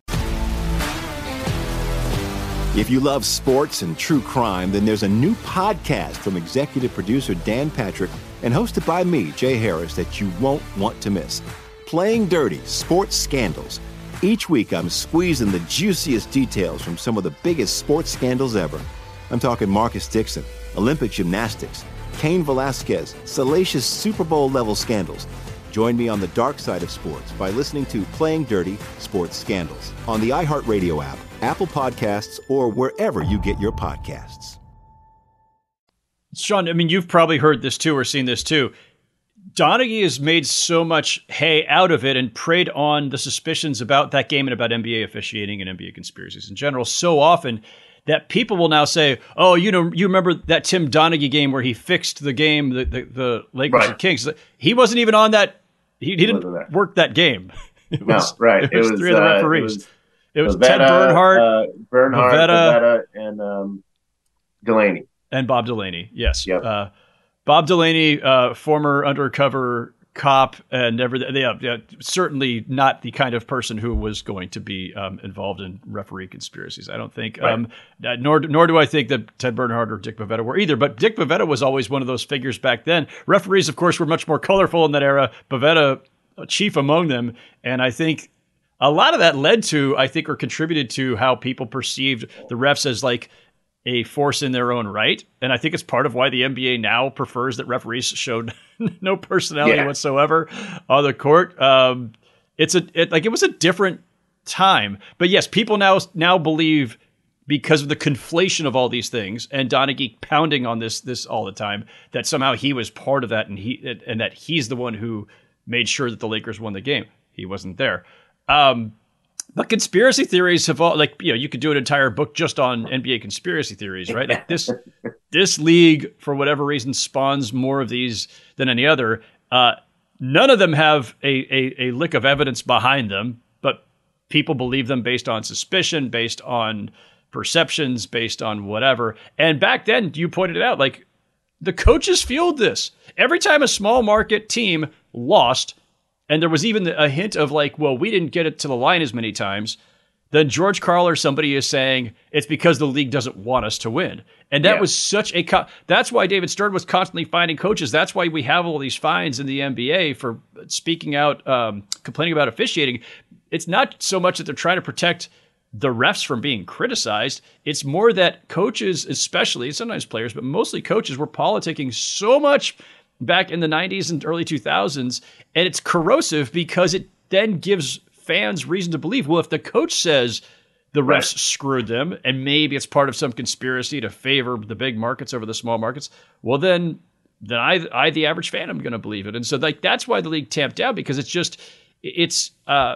If you love sports and true crime, then there's a new podcast from executive producer Dan Patrick and hosted by me, Jay Harris, that you won't want to miss. Playing Dirty: Sports Scandals. Each week, I'm squeezing the juiciest details from some of the biggest sports scandals ever. I'm talking Marcus Dixon, Olympic gymnastics, Cain Velasquez, salacious Super Bowl-level scandals. Join me on the dark side of sports by listening to Playing Dirty: Sports Scandals on the iHeartRadio app, Apple Podcasts, or wherever you get your podcasts. Sean, I mean, you've probably heard this too or seen this too. Donaghy has made so much hay out of it and preyed on the suspicions about that game and about NBA officiating and NBA conspiracies in general so often that people will now say, oh, you remember that Tim Donaghy game where he fixed the game, the Lakers and Kings. He wasn't even on that. He didn't work that game. It was three of the referees. It was Ted Bernhardt, Pavetta, and Delaney. And Bob Delaney, yes. Yep. Bob Delaney, former undercover cop and everything. Yeah, certainly not the kind of person who was going to be involved in referee conspiracies. I don't think. Right. Nor do I think that Ted Bernhardt or Dick Bavetta were either. But Dick Bavetta was always one of those figures back then. Referees, of course, were much more colorful in that era. Bavetta, chief among them, and I think a lot of that led to, I think, or contributed to how people perceived the refs as like a force in their own right. And I think it's part of why the NBA now prefers that referees showed no personality whatsoever on the court. It was a different time. But yes, people now believe, because of the conflation of all these things and Donaghy pounding on this all the time, that somehow he was part of that and that he's the one who made sure that the Lakers won the game. He wasn't there. But conspiracy theories have all, you could do an entire book just on NBA conspiracy theories, right? Like this league, for whatever reason, spawns more of these than any other. None of them have a lick of evidence behind them, but people believe them based on suspicion, based on perceptions, based on whatever. And back then, you pointed it out, like, the coaches fueled this. Every time a small market team lost, and there was even a hint of like, well, we didn't get it to the line as many times, then George Karl or somebody is saying it's because the league doesn't want us to win. And that was such a that's why David Stern was constantly finding coaches. That's why we have all these fines in the NBA for speaking out, complaining about officiating. It's not so much that they're trying to protect the refs from being criticized. It's more that coaches, especially, sometimes players, but mostly coaches, were politicking so much back in the 90s and early 2000s, and it's corrosive because it then gives fans reason to believe, well, if the coach says the refs screwed them, and maybe it's part of some conspiracy to favor the big markets over the small markets, well, then I the average fan, am going to believe it. And so that's why the league tamped down, because there's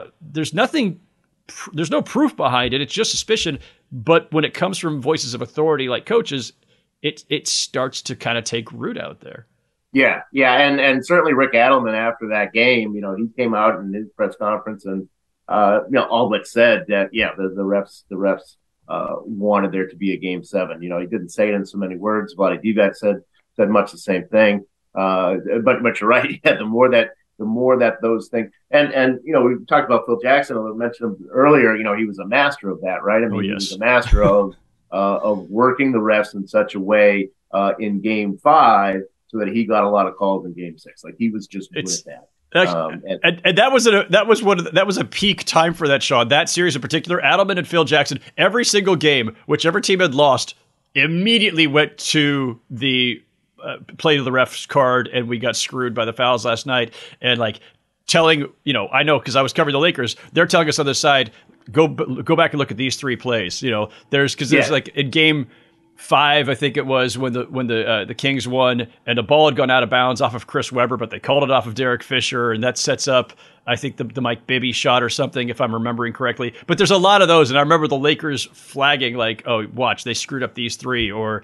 no proof behind it. It's just suspicion. But when it comes from voices of authority like coaches, it starts to kind of take root out there. Yeah, and certainly Rick Adelman after that game, he came out in his press conference and all but said that the refs wanted there to be a Game 7. He didn't say it in so many words. Vlade Divac said much the same thing. But you're right. Yeah, the more that those things and we talked about Phil Jackson. I mentioned him earlier. He was a master of that, right? I mean, he was a master of working the refs in such a way in Game 5. So that he got a lot of calls in Game 6. Like, he was just good at that. And that was a peak time for that, Sean. That series in particular, Adelman and Phil Jackson, every single game, whichever team had lost, immediately went to the play to the ref's card, and we got screwed by the fouls last night. And like telling, I know because I was covering the Lakers, they're telling us on the side, go back and look at these three plays. There's like in Game 5, I think it was, when the Kings won, and the ball had gone out of bounds off of Chris Webber, but they called it off of Derek Fisher, and that sets up, I think, the Mike Bibby shot or something, if I'm remembering correctly. But there's a lot of those, and I remember the Lakers flagging like, "Oh, watch, they screwed up these three," or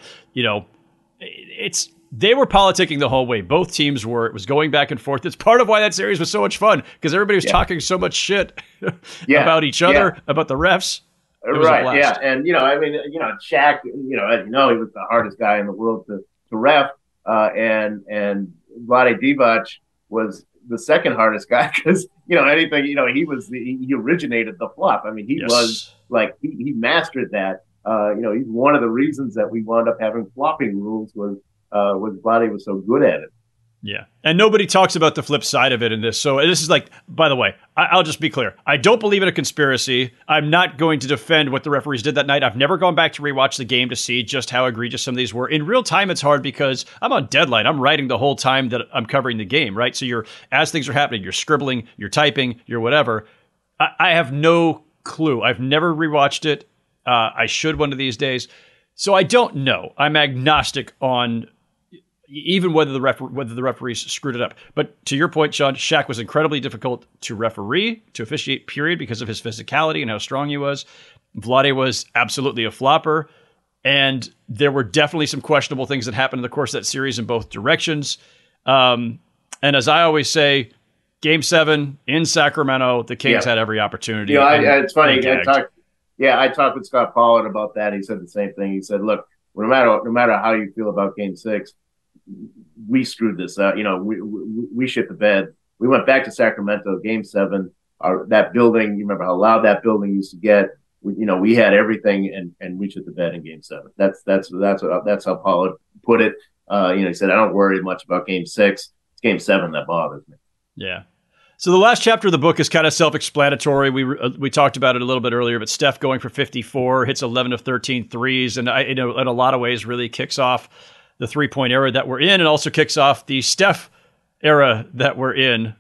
they were politicking the whole way. Both teams were. It was going back and forth. It's part of why that series was so much fun, because everybody was talking so much shit about each other, about the refs. Right, yeah, and Shaq, as he was the hardest guy in the world to ref, and Vlade Divac was the second hardest guy because he originated the flop. I mean, he was like he mastered that. He's one of the reasons that we wound up having flopping rules was Vlade was so good at it. Yeah. And nobody talks about the flip side of it in this. So this is like, by the way, I'll just be clear. I don't believe in a conspiracy. I'm not going to defend what the referees did that night. I've never gone back to rewatch the game to see just how egregious some of these were. In real time, it's hard because I'm on deadline. I'm writing the whole time that I'm covering the game, right? So as things are happening, you're scribbling, you're typing, you're whatever. I have no clue. I've never rewatched it. I should one of these days. So I don't know. I'm agnostic on even whether the referees screwed it up. But to your point, Sean, Shaq was incredibly difficult to referee, to officiate, period, because of his physicality and how strong he was. Vlade was absolutely a flopper. And there were definitely some questionable things that happened in the course of that series in both directions. And as I always say, Game 7 in Sacramento, the Kings had every opportunity. It's funny. I talked with Scott Pollard about that. He said the same thing. He said, look, no matter how you feel about Game 6, we screwed this up. We shit the bed. We went back to Sacramento, Game 7. That building, you remember how loud that building used to get. We had everything, and we shit the bed in Game 7. That's how Pollard put it. He said, I don't worry much about Game 6. It's Game 7 that bothers me. Yeah. So the last chapter of the book is kind of self-explanatory. We talked about it a little bit earlier, but Steph going for 54, hits 11 of 13 threes, and in a lot of ways really kicks off the three-point era that we're in, and also kicks off the Steph era that we're in.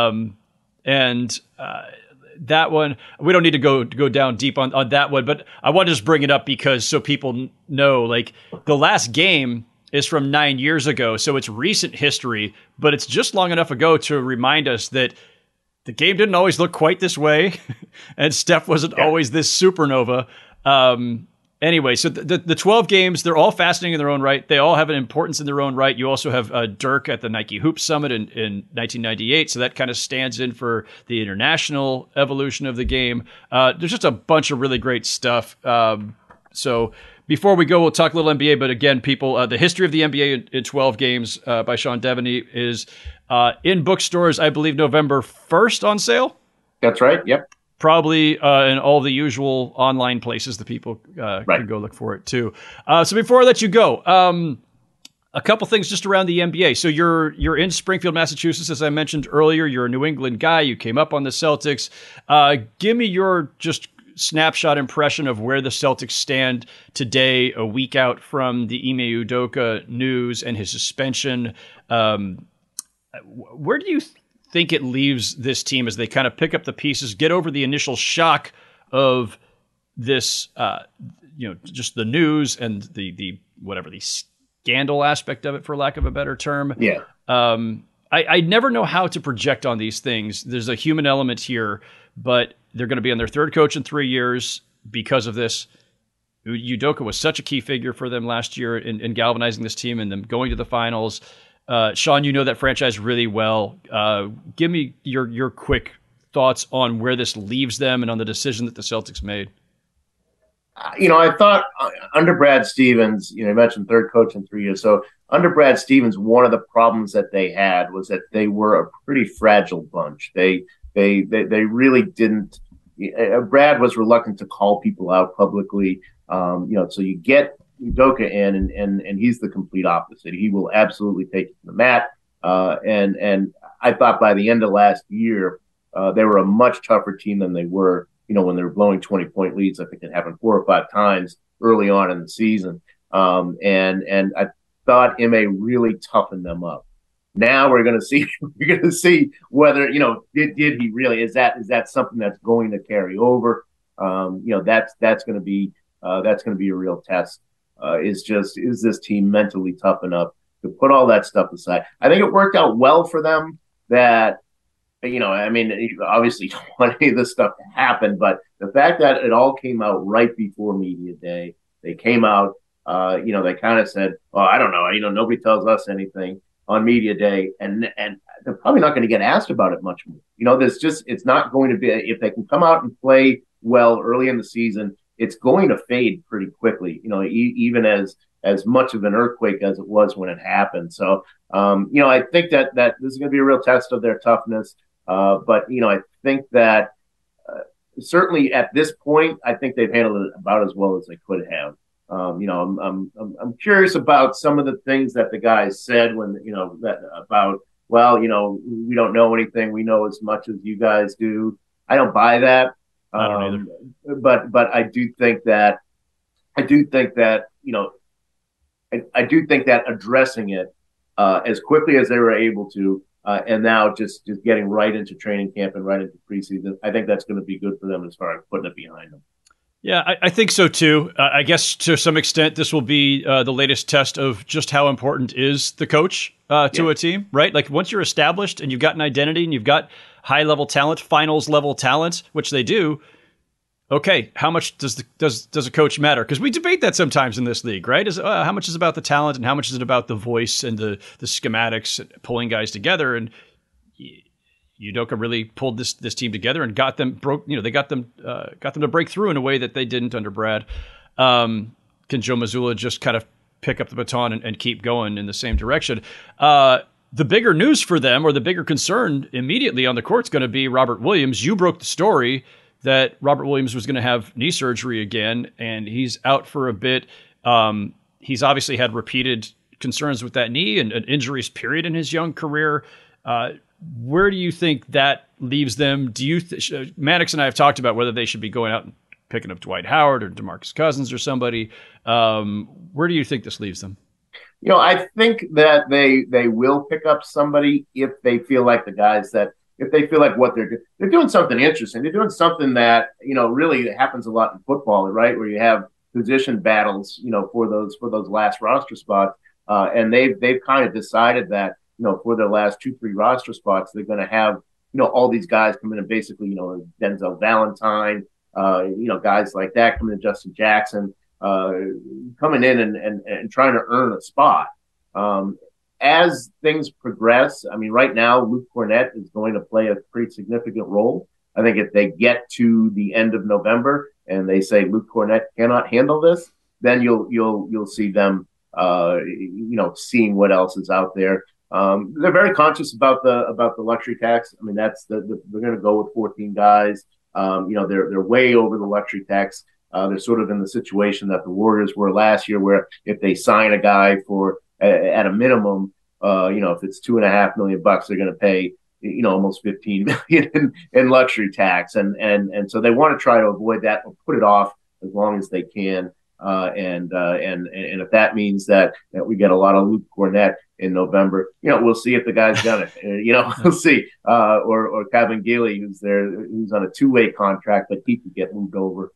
That one, we don't need to go down deep on that one, but I want to just bring it up because so people know, like, the last game is from 9 years ago, so it's recent history, but it's just long enough ago to remind us that the game didn't always look quite this way, and Steph wasn't always this supernova. Anyway, so the 12 games, they're all fascinating in their own right. They all have an importance in their own right. You also have Dirk at the Nike Hoop Summit in 1998, so that kind of stands in for the international evolution of the game. There's just a bunch of really great stuff. So before we go, we'll talk a little NBA, but again, people, the history of the NBA in 12 games by Sean Devaney is in bookstores, I believe, November 1st on sale. That's right, yep. Probably in all the usual online places that people can go look for it too. So before I let you go, a couple things just around the NBA. So you're in Springfield, Massachusetts, as I mentioned earlier. You're a New England guy. You came up on the Celtics. Give me your just snapshot impression of where the Celtics stand today, a week out from the Ime Udoka news and his suspension. Where do you think it leaves this team as they kind of pick up the pieces, get over the initial shock of this, just the news and the scandal aspect of it, for lack of a better term? Yeah. I never know how to project on these things. There's a human element here, but they're going to be on their third coach in 3 years because of this. Udoka was such a key figure for them last year in galvanizing this team and them going to the finals. Sean, you know that franchise really well. Give me your quick thoughts on where this leaves them and on the decision that the Celtics made. I thought under Brad Stevens, you mentioned third coach in 3 years. So under Brad Stevens, one of the problems that they had was that they were a pretty fragile bunch. They really didn't. Brad was reluctant to call people out publicly. So you get Udoka in, and he's the complete opposite. He will absolutely take it to the mat. And I thought by the end of last year, they were a much tougher team than they were, when they were blowing 20-point leads. I think it happened 4 or 5 times early on in the season. And I thought Ime really toughened them up. Now we're going to see whether, did he really, is that something that's going to carry over? That's going to be a real test. Is this team mentally tough enough to put all that stuff aside? I think it worked out well for them that, obviously you don't want any of this stuff to happen, but the fact that it all came out right before media day, they came out, they kind of said, well, I don't know, nobody tells us anything on media day, and they're probably not going to get asked about it much more. It's not going to be, if they can come out and play well early in the season, it's going to fade pretty quickly, even as much of an earthquake as it was when it happened. So, I think that this is going to be a real test of their toughness. But I think that certainly at this point, I think they've handled it about as well as they could have. I'm curious about some of the things that the guys said when, we don't know anything. We know as much as you guys do. I don't buy that. I don't either. But I do think that addressing it as quickly as they were able to, and now just getting right into training camp and right into preseason, I think that's going to be good for them as far as putting it behind them. Yeah, I think so too. I guess to some extent, this will be the latest test of just how important is the coach to a team, right? Like once you're established and you've got an identity and you've got high-level talent, finals-level talent, which they do, okay, how much does a coach matter? Because we debate that sometimes in this league, right? How much is about the talent and how much is it about the voice and the schematics, and pulling guys together? And Udoka really pulled this team together and got them they got them to break through in a way that they didn't under Brad. Can Joe Mazzulla just kind of pick up the baton and keep going in the same direction? The bigger news for them, or the bigger concern immediately on the court, is going to be Robert Williams. You broke the story that Robert Williams was going to have knee surgery again, and he's out for a bit. He's obviously had repeated concerns with that knee and injuries period in his young career. Where do you think that leaves them? Mannix and I have talked about whether they should be going out and picking up Dwight Howard or DeMarcus Cousins or somebody. Where do you think this leaves them? I think that they will pick up somebody if they feel like if they feel like what they're doing something interesting. They're doing something that, really happens a lot in football, right? Where you have position battles, for those last roster spots. And they've kind of decided that, for their last 2-3 roster spots, they're going to have, all these guys come in and basically, Denzel Valentine, guys like that coming in, Justin Jackson, coming in and trying to earn a spot. As things progress, right now, Luke Kornet is going to play a pretty significant role. I think if they get to the end of November and they say Luke Kornet cannot handle this, then you'll see them, seeing what else is out there. They're very conscious about the luxury tax. That's they're going to go with 14 guys. They're way over the luxury tax. They're sort of in the situation that the Warriors were last year, where if they sign a guy for at a minimum, if it's $2.5 million, they're going to pay, almost $15 million in luxury tax. And so they want to try to avoid that or put it off as long as they can. And if that means that we get a lot of Luke Kornet in November, we'll see if the guy's done it. We'll see. Or Kevin Gilly, who's on a 2-way contract, but he could get moved over.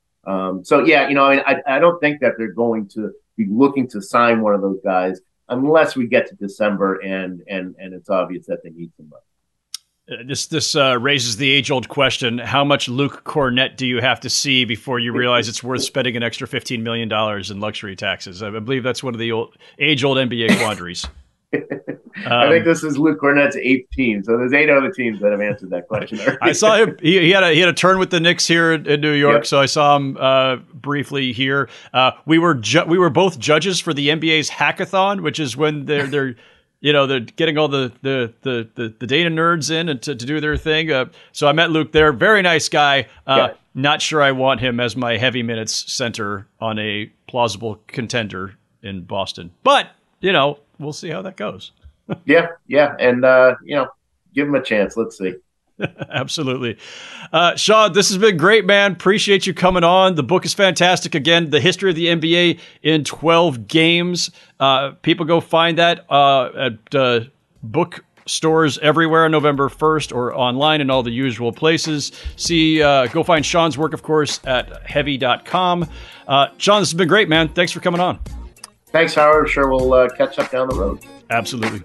I don't think that they're going to be looking to sign one of those guys unless we get to December and it's obvious that they need somebody. This raises the age-old question: how much Luke Kornet do you have to see before you realize it's worth spending an extra $15 million in luxury taxes? I believe that's one of the age-old NBA quandaries. I think this is Luke Kornet's 8th team, so there's 8 other teams that have answered that question already. I saw him. He had a turn with the Knicks here in New York, so I saw him briefly here. We were both judges for the NBA's hackathon, which is when they're getting all the data nerds in and to do their thing. So I met Luke there. Very nice guy. Not sure I want him as my heavy minutes center on a plausible contender in Boston. But, we'll see how that goes. Yeah. And, give him a chance. Let's see. Absolutely. Sean, this has been great, man. Appreciate you coming on. The book is fantastic. Again, The History of the NBA in 12 Games. People go find that at bookstores everywhere on November 1st or online in all the usual places. Go find Sean's work, of course, at heavy.com. Sean, this has been great, man. Thanks for coming on. Thanks, Howard. Sure, we'll catch up down the road. Absolutely.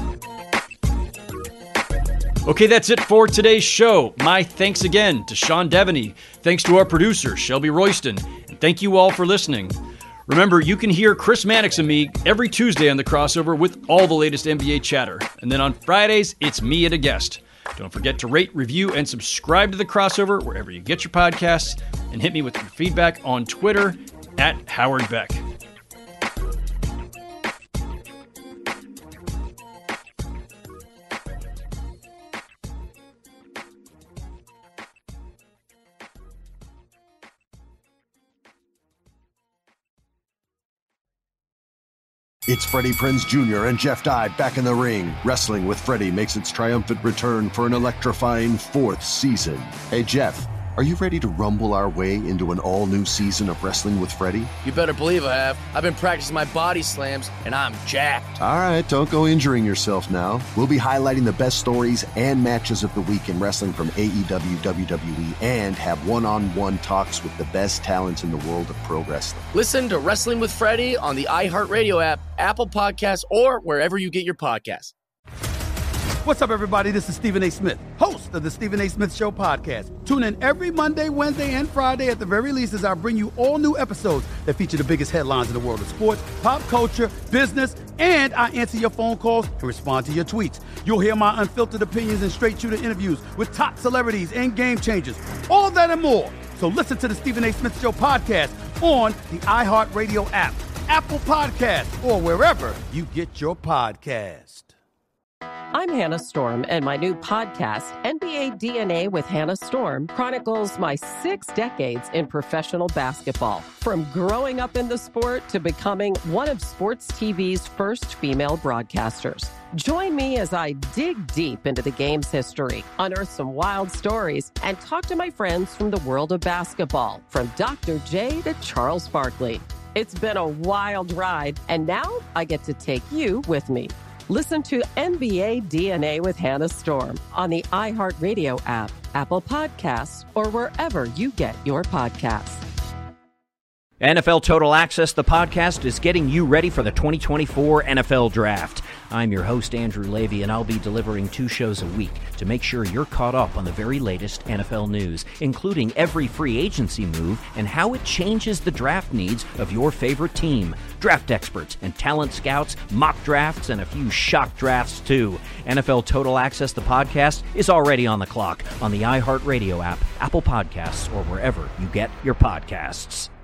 Okay, that's it for today's show. My thanks again to Sean Devaney. Thanks to our producer, Shelby Royston. And thank you all for listening. Remember, you can hear Chris Mannix and me every Tuesday on The Crossover with all the latest NBA chatter. And then on Fridays, it's me and a guest. Don't forget to rate, review, and subscribe to The Crossover wherever you get your podcasts. And hit me with your feedback on Twitter at Howard Beck. It's Freddie Prinze Jr. and Jeff Dye back in the ring. Wrestling with Freddie makes its triumphant return for an electrifying 4th season. Hey, Jeff, Are you ready to rumble our way into an all-new season of Wrestling with Freddie? You better believe I have. I've been practicing my body slams, and I'm jacked. All right, don't go injuring yourself now. We'll be highlighting the best stories and matches of the week in wrestling from AEW, WWE, and have one-on-one talks with the best talents in the world of pro wrestling. Listen to Wrestling with Freddie on the iHeartRadio app, Apple Podcasts, or wherever you get your podcasts. What's up, everybody? This is Stephen A. Smith, host of the Stephen A. Smith Show podcast. Tune in every Monday, Wednesday, and Friday at the very least as I bring you all new episodes that feature the biggest headlines in the world of sports, pop culture, business, and I answer your phone calls and respond to your tweets. You'll hear my unfiltered opinions and straight-shooter interviews with top celebrities and game changers. All of that and more. So listen to the Stephen A. Smith Show podcast on the iHeartRadio app, Apple Podcasts, or wherever you get your podcast. I'm Hannah Storm, and my new podcast, NBA DNA with Hannah Storm, chronicles my 6 decades in professional basketball. From growing up in the sport to becoming one of sports TV's first female broadcasters. Join me as I dig deep into the game's history, unearth some wild stories, and talk to my friends from the world of basketball, from Dr. J to Charles Barkley. It's been a wild ride, and now I get to take you with me. Listen to NBA DNA with Hannah Storm on the iHeartRadio app, Apple Podcasts, or wherever you get your podcasts. NFL Total Access, the podcast, is getting you ready for the 2024 NFL Draft. I'm your host, Andrew Levy, and I'll be delivering 2 shows a week to make sure you're caught up on the very latest NFL news, including every free agency move and how it changes the draft needs of your favorite team. Draft experts and talent scouts, mock drafts, and a few shock drafts, too. NFL Total Access, the podcast, is already on the clock on the iHeartRadio app, Apple Podcasts, or wherever you get your podcasts.